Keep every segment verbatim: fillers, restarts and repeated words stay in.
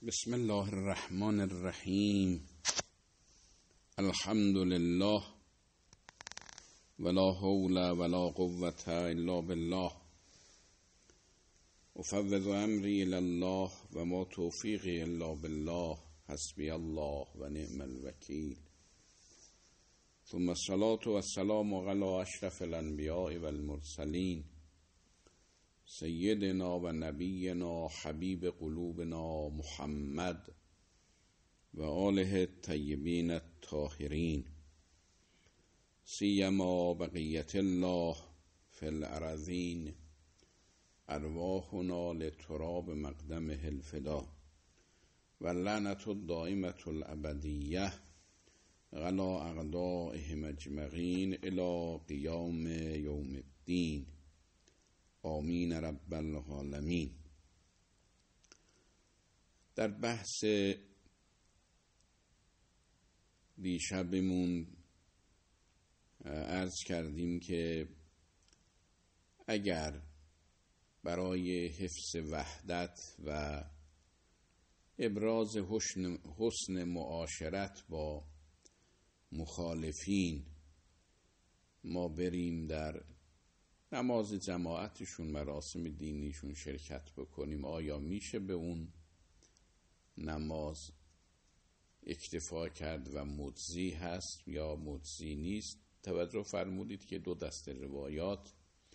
بسم الله الرحمن الرحیم. الحمد لله ولا حول ولا قوة الا بالله. افوض امری الی الله و ما توفیقی الا بالله. حسبی الله و نعم الوکیل. ثم الصلاة والسلام علی اشرف الانبیاء والمرسلین سیدنا و نبینا حبیب قلوبنا محمد و آله الطیبین الطاهرین، سیما بقیت الله فی الارضین، ارواحنا لتراب مقدمه الفدا و لعنة الدائمة الابدیه علی اعدائهم اجمعین الی قیام یوم الدین. آمین رب العالمین. در بحث دیشبمون عرض کردیم که اگر برای حفظ وحدت و ابراز حسن, حسن معاشرت با مخالفین ما بریم در نماز جماعتشون، مراسم دینیشون شرکت بکنیم، آیا میشه به اون نماز اکتفا کرد و مجزی هست یا مجزی نیست؟ توجه فرمودید که دو دسته روایات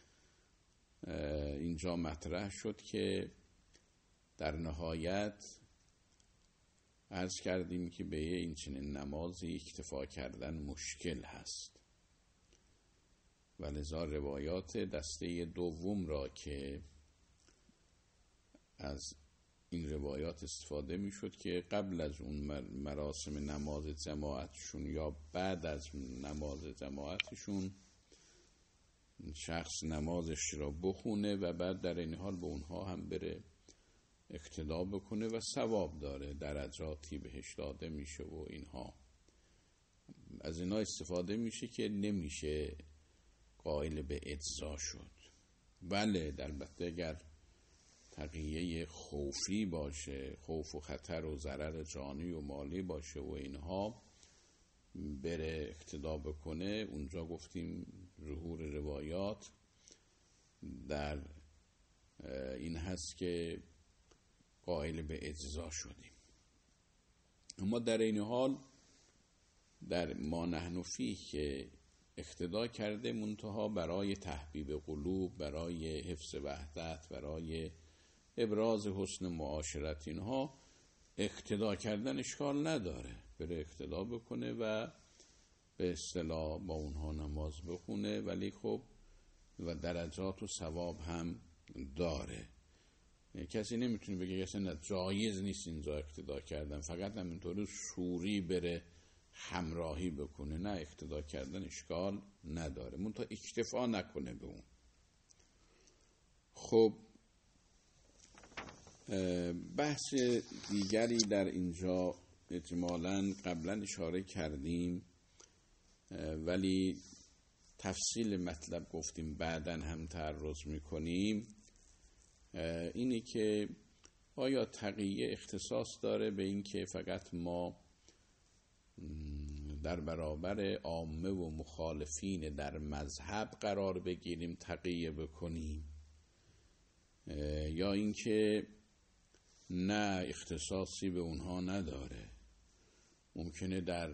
اینجا مطرح شد که در نهایت عرض کردیم که به این چنین نمازی اکتفا کردن مشکل هست، ولذا روایات دسته دوم را که از این روایات استفاده می شد که قبل از اون مراسم نماز جماعتشون یا بعد از نماز جماعتشون شخص نمازش را بخونه و بعد در این حال به اونها هم بره اقتدا بکنه و ثواب داره، درجاتی بهش داده میشه و اینها. از اینها استفاده میشه که نمیشه قائل به اجزا شد. بله، البته اگر تقیه خوفی باشه، خوف و خطر و ضرر جانی و مالی باشه و اینها، بره اقتدا بکنه، اونجا گفتیم ظهور روایات در این هست که قائل به اجزا شدیم. اما در این حال در ما نحن فیه که اقتدا کرده منتها برای تحبیب قلوب، برای حفظ وحدت، برای ابراز حسن معاشرت، اینها اقتدا کردن اشکال نداره، بره اقتدا بکنه و به اصطلاح با اونها نماز بخونه، ولی خب و درجات و ثواب هم داره. کسی نمیتونه بگه اصلا جایز نیست اینجا اقتدا کردن، فقط همینطوری سوری بره همراهی بکنه. نه، اقتدا کردن اشکال نداره، منتها اکتفا نکنه به اون. خب بحث دیگری در اینجا اجمالاً قبلا اشاره کردیم ولی تفصیل مطلب گفتیم بعداً هم تعرض میکنیم، اینی که آیا تقیه اختصاص داره به این که فقط ما در برابر عامه و مخالفین در مذهب قرار بگیریم تقیه بکنیم، یا اینکه نه اختصاصی به اونها نداره؟ ممکنه در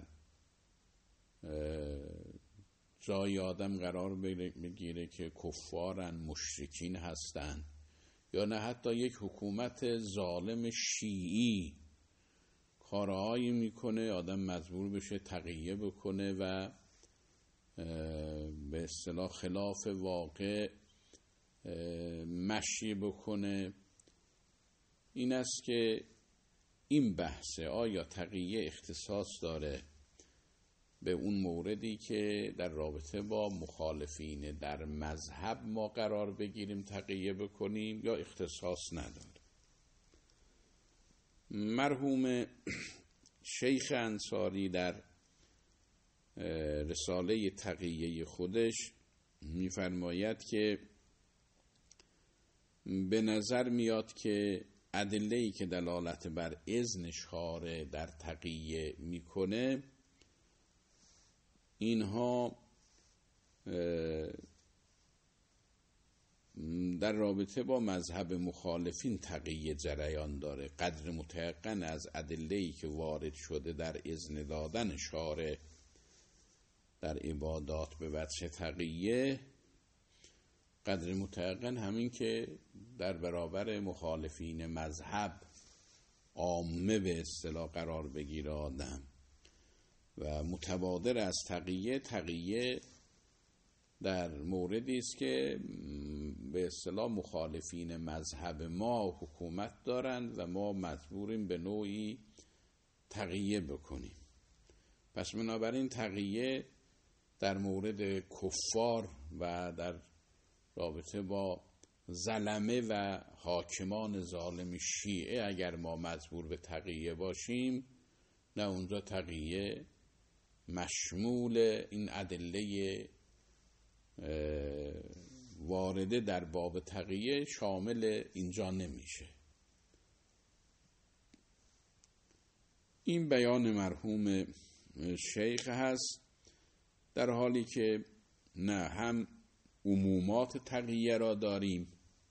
جای آدم قرار بگیره که کفارن، مشرکین هستن، یا نه حتی یک حکومت ظالم شیعی کارهایی میکنه آدم مجبور بشه تقیه بکنه و به اصطلاح خلاف واقع مشی بکنه. این است که این بحثه، آیا تقیه اختصاص داره به اون موردی که در رابطه با مخالفین در مذهب ما قرار بگیریم تقیه بکنیم، یا اختصاص نداره؟ مرحوم شیخ انصاری در رساله تقیه خودش می‌فرماید که به نظر میاد که ادله‌ای که دلالت بر اذن شارع در تقیه میکنه، اینها در رابطه با مذهب مخالفین تقیه جریان داره. قدر متیقن از ادله‌ای که وارد شده در اذن دادن شارع در عبادات به وجه تقیه، قدر متیقن همین که در برابر مخالفین مذهب عامه به اصطلاح قرار بگیره آدم و متبادر از تقیه. تقیه در موردی است که به اصطلاح مخالفین مذهب ما حکومت دارند و ما مجبوریم به نوعی تقیه بکنیم. پس بنابراین تقیه در مورد کفار و در رابطه با ظلمه و حاکمان ظالم شیعه اگر ما مجبور به تقیه باشیم، نه اونجا تقیه مشمول این ادله وارده در باب تقیه شامل اینجا نمیشه. این بیان مرحوم شیخ هست، در حالی که نه هم عمومات تقیه را داریم.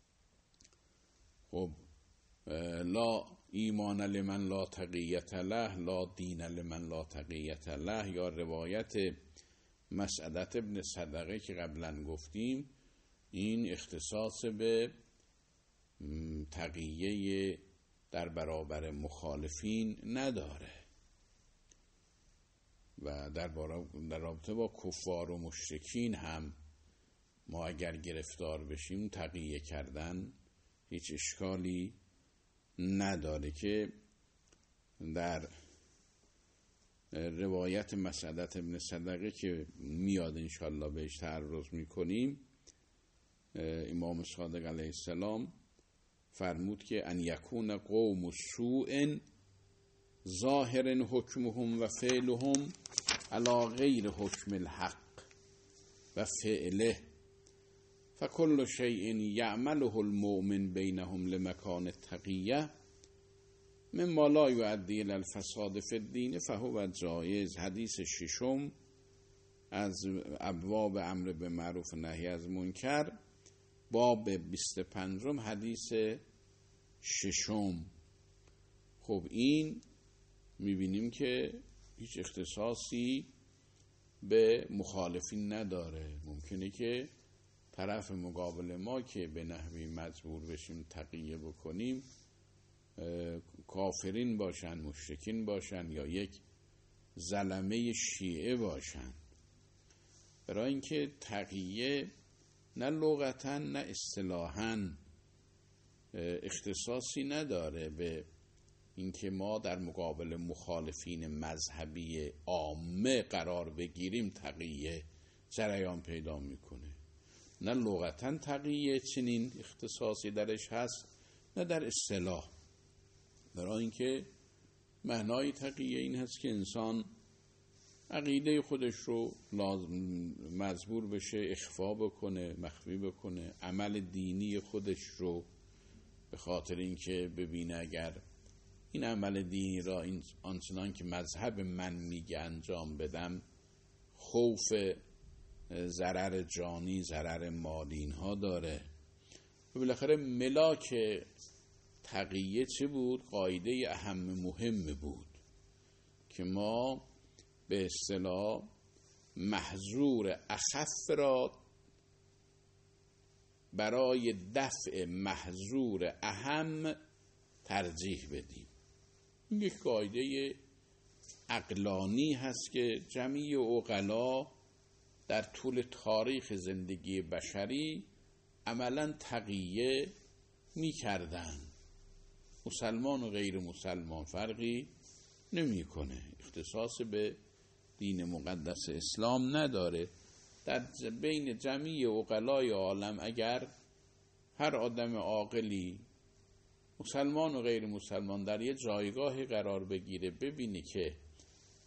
خب لا ایمان لمن لا تقیت له، لا دین لمن لا تقیت له، یا روایت مسعدة ابن صدقه که قبلا گفتیم، این اختصاص به تقیه در برابر مخالفین نداره و در در رابطه با کفار و مشرکین هم ما اگر گرفتار بشیم تقیه کردن هیچ اشکالی نداره، که در روایت مسعدة ابن صدقه که میاد انشالله بهش تعرض میکنیم، امام صادق علیه السلام فرمود که ان یکون قوم سوء ظاهر حکمهم و فعلهم علی غیر حکم الحق و فعله فکل شیء یعمله المؤمن بینهم لمکان التقیه مما لا یؤدی الی الفساد فی الدین فهو جایز. حدیث ششم از ابواب امر به معروف و نهی از منکر، باب بیست و پنجم، حدیث ششم. خب این میبینیم که هیچ اختصاصی به مخالفین نداره. ممکنه که طرف مقابل ما که به نحوی مجبور بشیم تقیه بکنیم کافرین باشن، مشرکین باشن، یا یک ظلمه شیعه باشن. برای اینکه تقیه نه لغتا نه اصطلاحا اختصاصی نداره به اینکه ما در مقابل مخالفین مذهبی عامه قرار بگیریم تقیه جریان پیدا میکنه. نه لغتا تقیه چنین اختصاصی درش هست، نه در اصطلاح. برای اینکه معنای تقیه این هست که انسان عقیده خودش رو لازم مجبور بشه اخفا بکنه، مخفی بکنه، عمل دینی خودش رو به خاطر اینکه ببینه اگر این عمل دینی را این آنچنان که مذهب من میگه انجام بدم، خوف ضرر جانی، ضرر مالی اینها داره. و بالاخره ملاک تقیه چه بود؟ قاعده اهم مهم بود که ما به اصطلاح محظور اخف را برای دفع محظور اهم ترجیح بدیم. این یک قاعده عقلانی هست که جمیع عقلا در طول تاریخ زندگی بشری عملاً تقیه می کردن. مسلمان و غیر مسلمان فرقی نمی کنه، اختصاص به دین مقدس اسلام نداره. در بین جمیع عقلای عالم اگر هر آدم عاقلی مسلمان و غیر مسلمان در یه جایگاهی قرار بگیره، ببینی که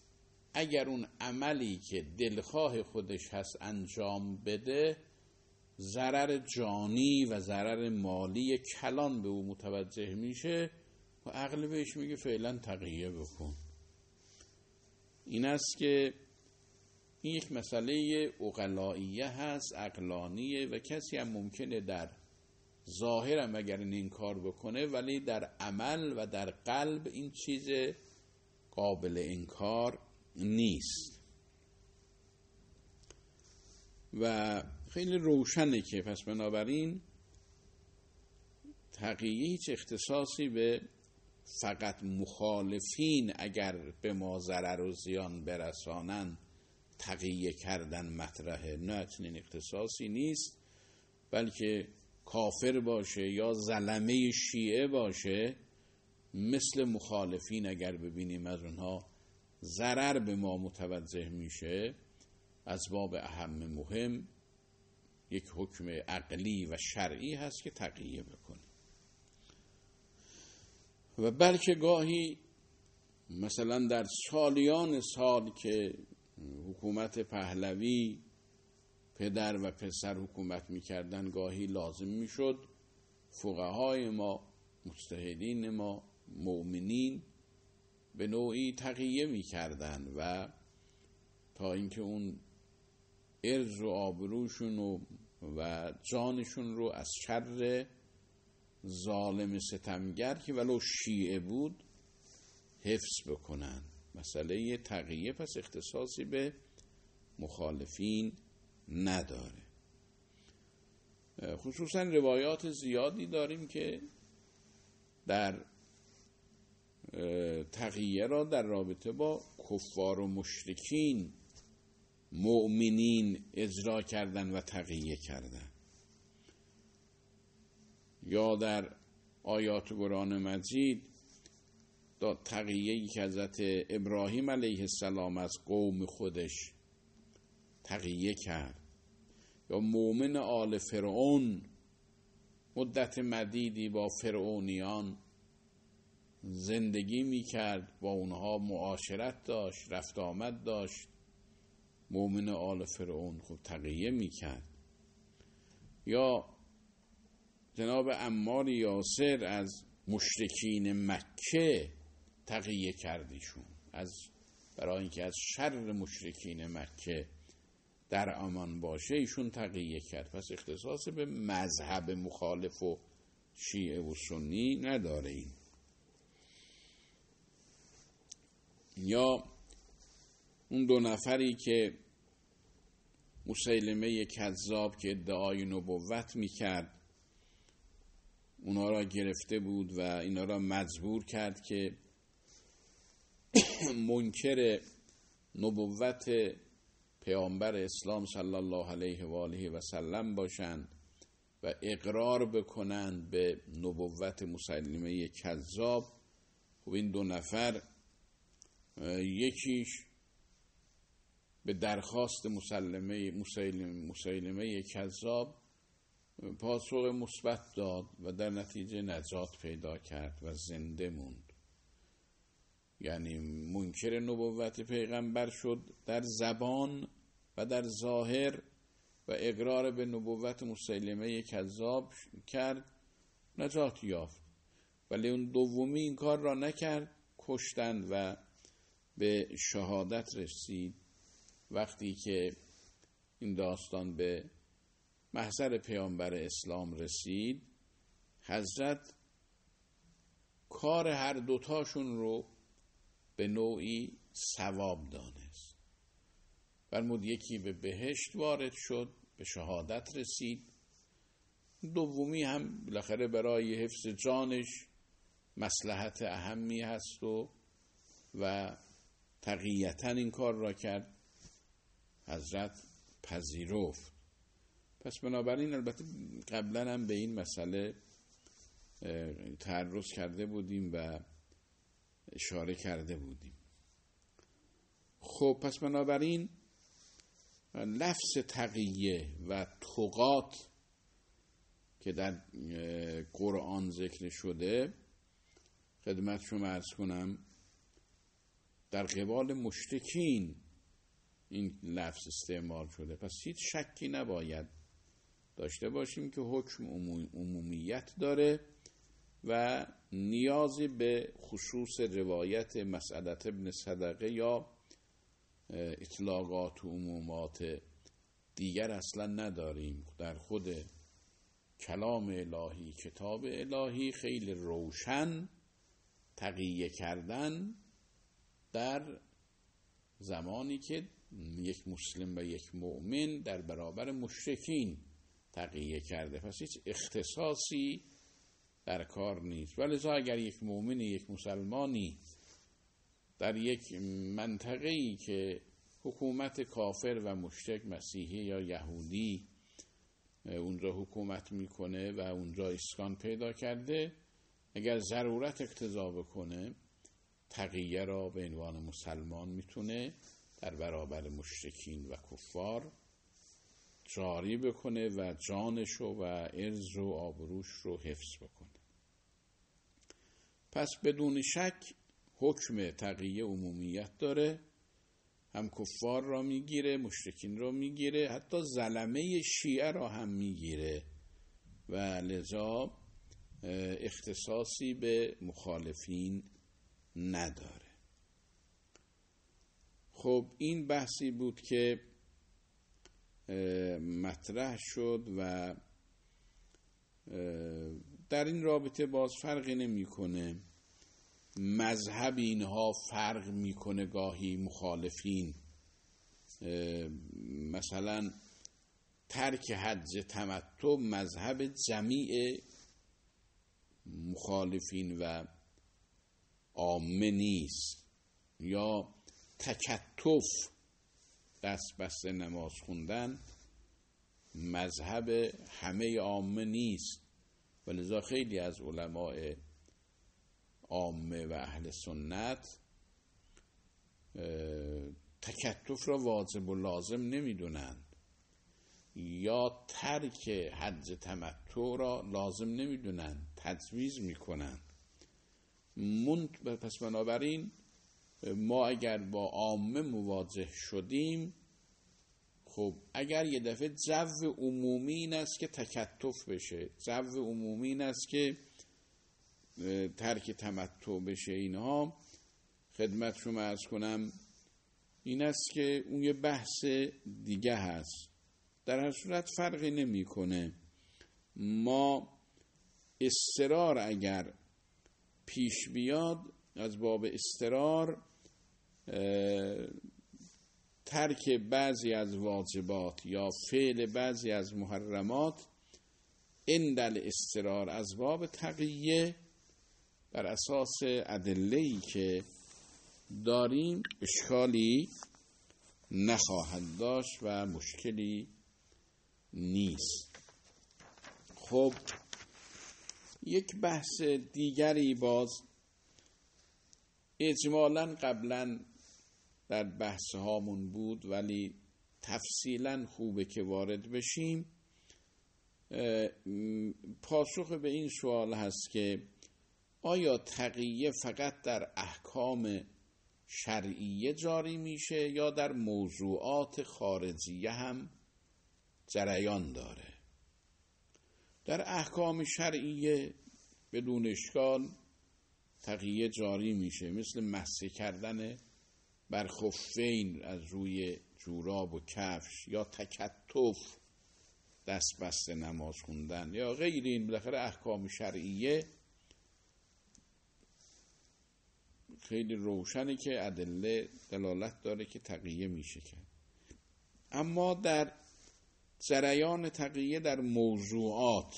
اگر اون عملی که دلخواه خودش هست انجام بده ضرر جانی و ضرر مالی کلان به او متوجه میشه و عقل بهش میگه فعلا تقیه بکن. این است که این یک مسئله عقلائیه هست، عقلانیه و کسی هم ممکنه در ظاهرم اگر این کار بکنه ولی در عمل و در قلب این چیز قابل انکار نیست. و خیلی روشنه که پس بنابراین تقیه هیچ اختصاصی به فقط مخالفین اگر به ما ضرر و زیان برسانن تقیه کردن مطرحه، نه چنین اختصاصی نیست، بلکه کافر باشه یا زلمه شیعه باشه مثل مخالفین اگر ببینیم از اونها ضرر به ما متوجه میشه، از باب اهم مهم یک حکم عقلی و شرعی هست که تقیه بکنیم. و بلکه گاهی مثلا در سالیان سال که حکومت پهلوی پدر و پسر حکومت میکردن گاهی لازم میشد فقهای ما، مجتهدین ما، مؤمنین به نوعی تقیه میکردن و تا اینکه اون عرض و آبروشون و, و جانشون رو از شر ظالم ستمگر که ولو شیعه بود حفظ بکنن. مسئله تقیه پس اختصاصی به مخالفین نداره. خصوصا روایات زیادی داریم که در تقیه را در رابطه با کفار و مشرکین مؤمنین اجرا کردن و تقیه کردن. یا در آیات قرآن مجید دا تقیه‌ای که حضرت ابراهیم علیه السلام از قوم خودش تقیه کرد، یا مؤمن آل فرعون مدت مدیدی با فرعونیان زندگی می کرد، با اونها معاشرت داشت، رفت آمد داشت، مؤمن آل فرعون خب تقیه می کرد. یا جناب عمار یاسر از مشرکین مکه تقیه کردیشون، از برای اینکه از شر مشرکین مکه در امان باشه ایشون تقیه کرد. پس اختصاص به مذهب مخالف و شیعه و سنی نداره این. یا اون دو نفری که مسیلمه کذاب که ادعای نبوت میکرد اونا را گرفته بود و اینا را مجبور کرد که منکر نبوت پیامبر اسلام صلی الله علیه و آله و سلم باشند و اقرار بکنند به نبوت مسیلمه کذاب. خب این دو نفر یکیش به درخواست مسلمه مسیلمه, مسیلمه کذاب پاسخ مثبت داد و در نتیجه نجات پیدا کرد و زنده موند. یعنی منکر نبوت پیغمبر شد در زبان و در ظاهر و اقرار به نبوت مسیلمه کذاب کرد، نجات یافت. ولی اون دومی این کار را نکرد، کشتند و به شهادت رسید. وقتی که این داستان به محضر پیامبر اسلام رسید، حضرت کار هر دوتاشون رو به نوعی ثواب دانست. فرمود یکی به بهشت وارد شد، به شهادت رسید، دومی هم بالاخره برای حفظ جانش مصلحت اهمی هست و و تقییتاً این کار را کرد، حضرت پذیرفت. پس بنابراین البته قبلا هم به این مسئله تعرض کرده بودیم و اشاره کرده بودیم. خب پس بنابراین لفظ تقیه و طغات که در قرآن ذکر شده خدمت شما عرض کنم در قبال مشرکین این لفظ استعمال شده. پس هیچ شکی نباید داشته باشیم که حکم عمومیت داره و نیازی به خصوص روایت مسعدة ابن صدقه یا اطلاقات و عمومات دیگر اصلا نداریم. در خود کلام الهی، کتاب الهی خیلی روشن تقیه کردن در زمانی که یک مسلم و یک مؤمن در برابر مشرکین تقیه کرده، پس هیچ اختصاصی در کار نیست. ولذا اگر یک مؤمن، یک مسلمانی در یک منطقه‌ای که حکومت کافر و مشرک، مسیحی یا یهودی اونجا حکومت میکنه و اونجا اسکان پیدا کرده، اگر ضرورت اقتضا بکنه تقیه را به عنوان مسلمان میتونه در برابر مشرکین و کفار جاری بکنه و جانش و عرض و آبروش رو حفظ بکنه. پس بدون شک حکم تقیه عمومیت داره، هم کفار را میگیره، مشرکین را میگیره، حتی ظلمه شیعه را هم میگیره و لذا اختصاصی به مخالفین نداره. خب این بحثی بود که مطرح شد و در این رابطه باز فرقی نمیکنه مذهب اینها فرق میکنه. گاهی مخالفین مثلا ترک حج تمتع مذهب جمیع مخالفین و عامه نیست، یا تکتف دست بسته نماز خوندن مذهب همه عامه نیست. ولذا خیلی از علماء عامه و اهل سنت تکتف را واجب و لازم نمیدونند یا ترک حج تمتع را لازم نمیدونند، تجویز میکنند. پس بنابراین ما اگر با عامه مواجه شدیم، خب اگر یه دفعه جو عمومی این است که تکتف بشه، جو عمومی این است که ترک تمتع بشه، اینها خدمت شما عرض کنم این است که اون یه بحث دیگه هست. در هر صورت فرقی نمی کنه. ما اضطرار اگر پیش بیاد از باب اضطرار ترک بعضی از واجبات یا فعل بعضی از محرمات اندل اضطرار از باب تقیه بر اساس ادله‌ای که داریم اشکالی نخواهد داشت و مشکلی نیست. خب یک بحث دیگری باز اجمالاً قبلاً در بحث هامون بود ولی تفصیلاً خوبه که وارد بشیم. پاسخ به این سوال هست که آیا تقیه فقط در احکام شرعیه جاری میشه یا در موضوعات خارجیه هم جریان داره؟ در احکام شرعیه بدون اشکال تقیه جاری میشه، مثل مسح کردن بر خفین از روی جوراب و کفش یا تکتف دست بسته نماز خوندن یا غیر این. بالاخره احکام شرعیه خیلی روشنه که ادله دلالت داره که تقیه میشه کرد. اما در جریان تقیه در موضوعات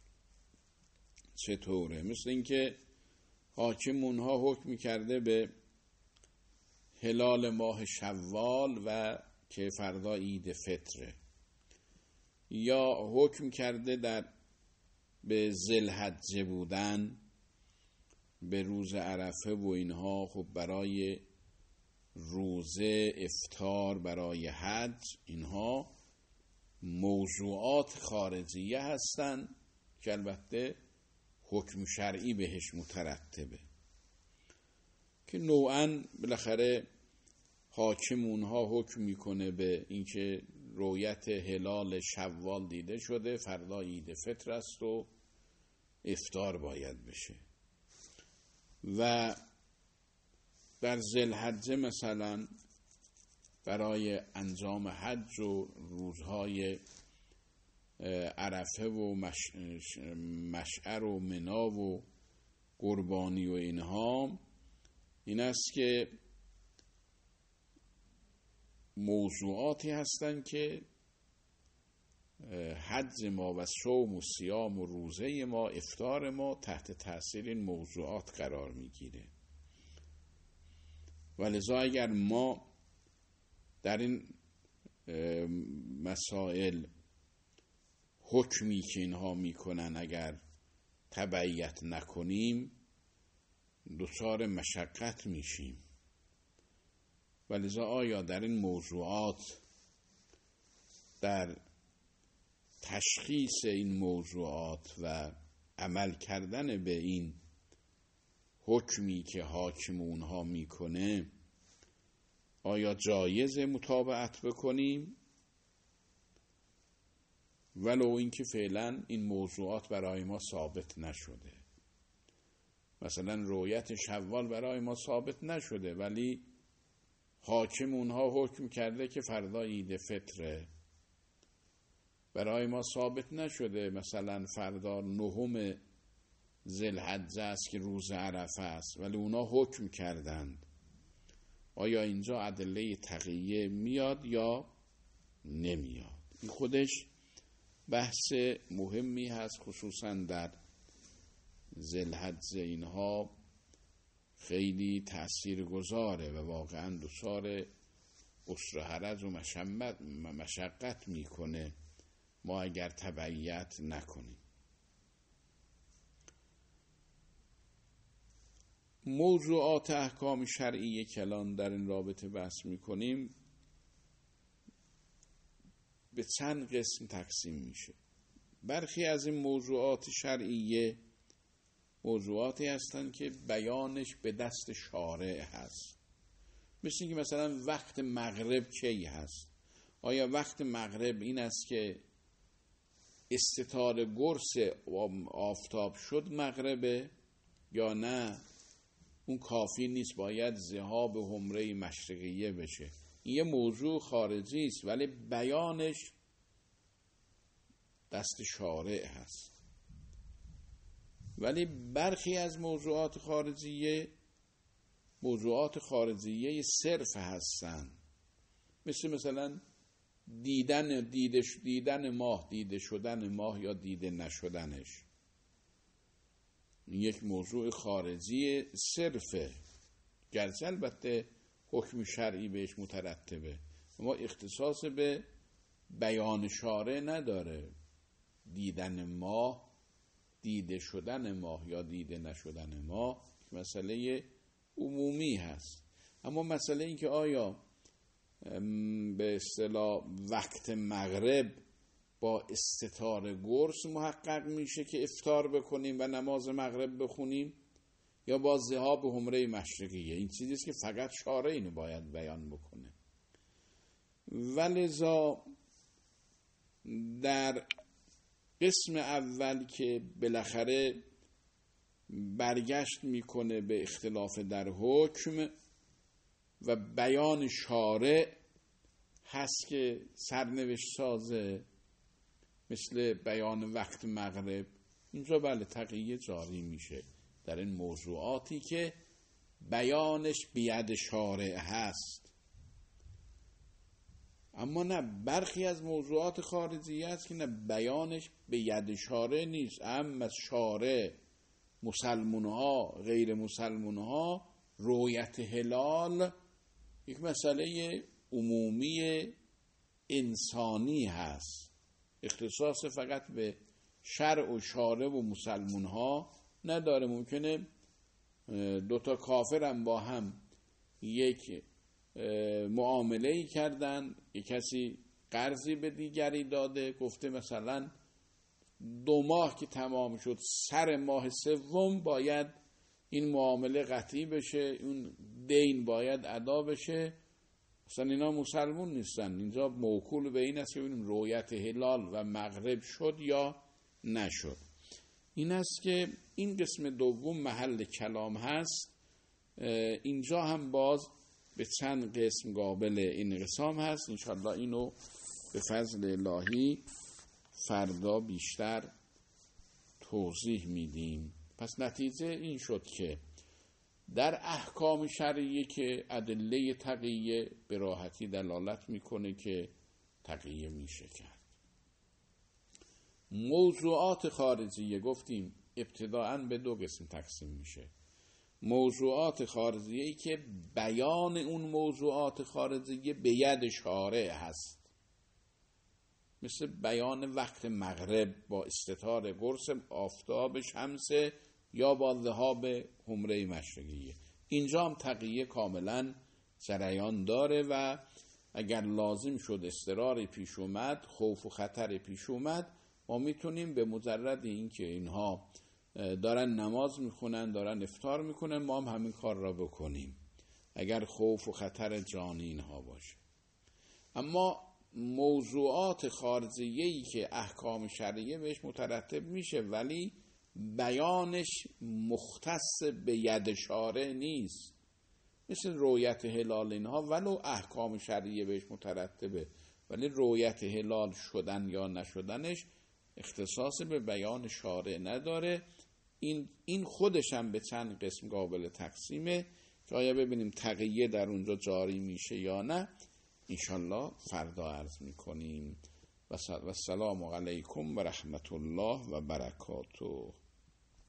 چطوره؟ مثل اینکه حاکم اونها حکم کرده به هلال ماه شوال و که فردا عید فطره، یا حکم کرده در به ذوالحجه بودن، به روز عرفه و اینها. خب برای روزه افطار برای حج اینها موضوعات خارجیه هستند که البته حکم شرعی بهش مترتبه، که نوعاً بالاخره حاکم اونها حکم میکنه به اینکه رویت هلال شوال دیده شده، فردا عید فطر است و افطار باید بشه. و در ذوالحجه مثلا برای انجام حج و روزهای عرفه و مش... مشعر و منا و قربانی و اینها، این است که موضوعاتی هستند که حج ما و صوم و صیام و روزه ما، افطار ما تحت تاثیر این موضوعات قرار میگیره. ولذا اگر ما در این مسائل حکمی که اینها میکنن اگر تبعیت نکنیم دچار مشقت میشیم. ولذا آیا در این موضوعات، در تشخیص این موضوعات و عمل کردن به این حکمی که حاکم اونها میکنه، آیا جایز متابعت بکنیم ولو اینکه فعلا این موضوعات برای ما ثابت نشده؟ مثلا رویت شوال برای ما ثابت نشده ولی حاکم اونها حکم کرده که فردا عید فطره. برای ما ثابت نشده مثلا فردا نهم ذوالحجه است که روز عرفه است ولی اونا حکم کردند. آیا اینجا ادله تقیه میاد یا نمیاد؟ این خودش بحث مهمی هست، خصوصا در ذوالحجه اینها خیلی تأثیر گذاره و واقعا دچار عسر و حرج و مشقت میکنه ما اگر تبعیت نکنیم. موضوعات احکام شرعی کلان در این رابطه بحث میکنیم به چند قسم تقسیم میشه. برخی از این موضوعات شرعیه موضوعاتی هستند که بیانش به دست شارع هست. مثل که مثلا وقت مغرب کی هست؟ آیا وقت مغرب این است که استتار گرس آفتاب شد مغربه یا نه؟ اون کافی نیست، باید ذهاب حمره مشرقیه بشه. این یه موضوع خارجی است ولی بیانش دست شارع هست. ولی برخی از موضوعات خارجیه موضوعات خارجیه صرف هستن، مثل مثلا دیدن دیده دیدن ماه، دیده شدن ماه یا دیده نشدنش. یک موضوع خارجی صرفه، گرچه البته حکم شرعی بهش مترتبه اما اختصاص به بیان شارع نداره. دیدن ماه، دیده شدن ماه یا دیده نشدن ماه مسئله عمومی هست. اما مسئله این که آیا به اصطلاح وقت مغرب با استتار گرس محقق میشه که افطار بکنیم و نماز مغرب بخونیم یا با ذهاب حمره مشرقیه؟ این چیزیست که فقط شارع اینو باید بیان بکنه. ولذا در قسم اول که بالاخره برگشت میکنه به اختلاف در حکم و بیان شارع هست که سرنوشت سازه، مثل بیان وقت مغرب، اینجا بله تقیه جاری میشه در این موضوعاتی که بیانش بید شارع هست. اما نه برخی از موضوعات خارجی هست که نه بیانش به ید شارع نیست، اما از شارع مسلمون ها غیر مسلمون ها رویت هلال یک مسئله عمومی انسانی هست، اختصاص فقط به شرع و شارع و مسلمون ها نداره. ممکنه دوتا کافر هم با هم یک معامله کردن، یک کسی قرضی به دیگری داده، گفته مثلا دو ماه که تمام شد سر ماه سوم باید این معامله قطعی بشه، اون دین باید ادا بشه، اصلا اینا مسلمون نیستن. اینجا موکول به این است که ببینیم رؤیت هلال و مغرب شد یا نشد. این است که این قسم دوم محل کلام هست. اینجا هم باز به چند قسم قابل انقسام هست. انشاءالله اینو به فضل الهی فردا بیشتر توضیح میدیم. پس نتیجه این شد که در احکام شرعی که ادله تقیه به راحتی دلالت میکنه که تقیه میشه کرد. موضوعات خارجیه گفتیم ابتداءً به دو قسم تقسیم میشه. موضوعات خارجیه‌ای که بیان اون موضوعات خارجیه به ید شارع هست، مثل بیان وقت مغرب با استتار قرص آفتاب شمس یا با ذهاب حمره مشرقیه. اینجا هم تقیه کاملا جریان داره و اگر لازم شد اضطراری پیش اومد، خوف و خطر پیش اومد، ما میتونیم به مجرد این که اینها دارن نماز میخونن، دارن افطار میکنن، ما هم همین کار را بکنیم اگر خوف و خطر جانی اینها باشه. اما موضوعات خارجیه‌ای که احکام شرعیه بهش مترتب میشه ولی بیانش مختص به ید شارع نیست، مثل رؤیت هلال اینها، ولو احکام شرعیه بهش مترتبه ولی رؤیت هلال شدن یا نشدنش اختصاص به بیان شارع نداره. این این خودش هم به چند قسم قابل تقسیمه که آیا ببینیم تقیه در اونجا جاری میشه یا نه، انشالله فردا عرض میکنیم. و سلام علیکم و رحمت الله و برکاته.